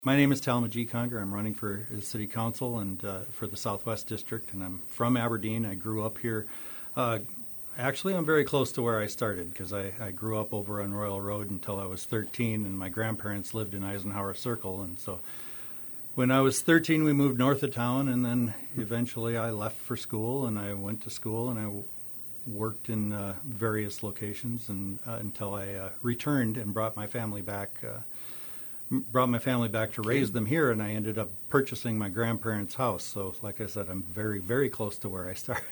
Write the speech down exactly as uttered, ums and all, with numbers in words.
My name is Talma G. Conger. I'm running for the City Council and uh, for the Southwest District, and I'm from Aberdeen. I grew up here. Uh, actually, I'm very close to where I started because I, I grew up over on Royal Road until I was thirteen, and my grandparents lived in Eisenhower Circle. And so when I was thirteen, we moved north of town, and then eventually I left for school, and I went to school, and I w- worked in uh, various locations and uh, until I uh, returned and brought my family back uh, brought my family back to raise them here, and I ended up purchasing my grandparents' house. So, like I said, I'm very, very close to where I started.